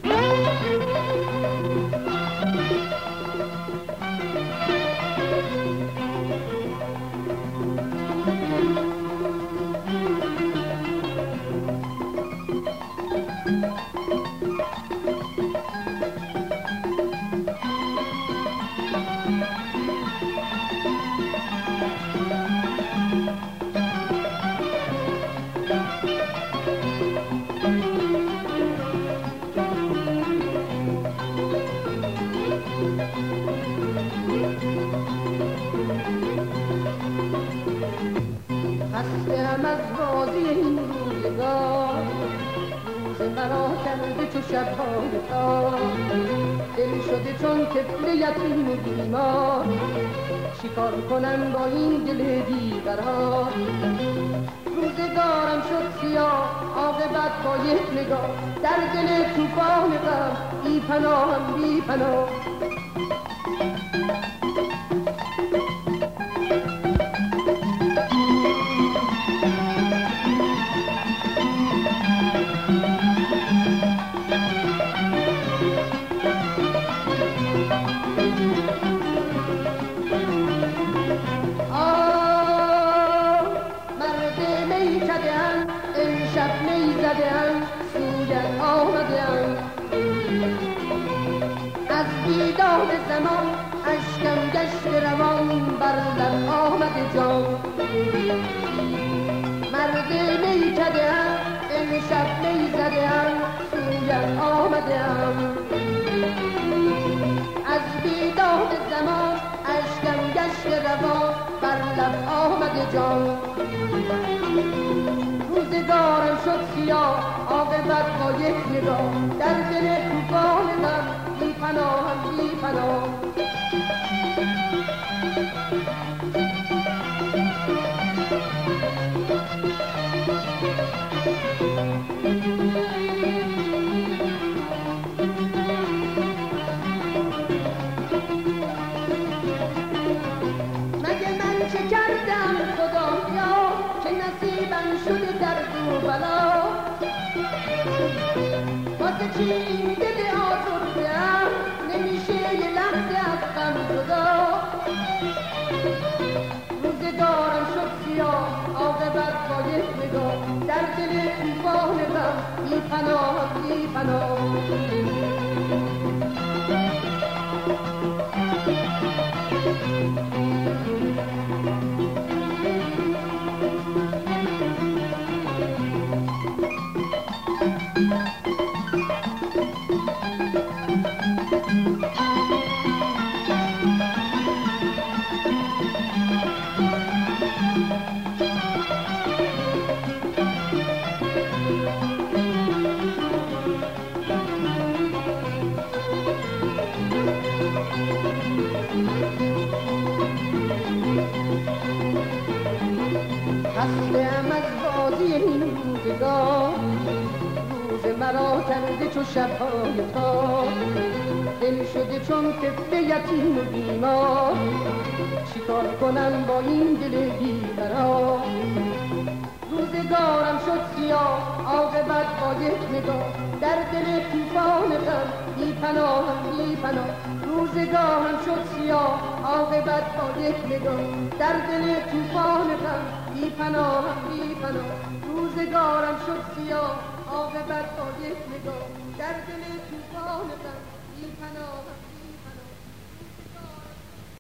خسته‌ام از بازی این روزگار، روز مرا کرده چو شب‌های تار. دل شده چون طفل یتیم و بیمار، چیکار کنم با این دل بیقرار. روزگارم شد سیاه عاقبت با یک نگاه، در دل طوفان غم بی پناهم بی پناه. از بیداد زمان اشکم گشت روان، بر لب آمد جان. مرد میکده ام امشب می زده ام، سویت آمده ام. از بیداد زمان اشکم گشت روان، بر لب آمد جان. روزگارم شد سیاه عاقبت با یک نگاه، در دل طوفان غم بی پناهم بی پناه. مگه من چه کردم خدایا که نصیبم شده درد و بلا؟ واسه چی این دل آزرده‌ام نمیشه یه لحظه از غم جدا؟ روزگارم شد سیاه عاقبت با یک نگاه، در دل طوفان غم بی پناه بی پناه. خسته‌ام از بازی این روزگار، روز مرا کرده چو شب‌های تار. دل شده چون طفل یتیم و بیمار، چیکار کنم با این دل بیقرار. روزگارم شد سیاه عاقبت با یک نگاه، در دل طوفان غم بی پناهم بی پناه. روزگارم شد سیاه عاقبت با یک نگاه، در دل طوفان غم بی پناهم بی پناه. روزگارم شد سیاه عاقبت با یک نگاه، در دل طوفان غم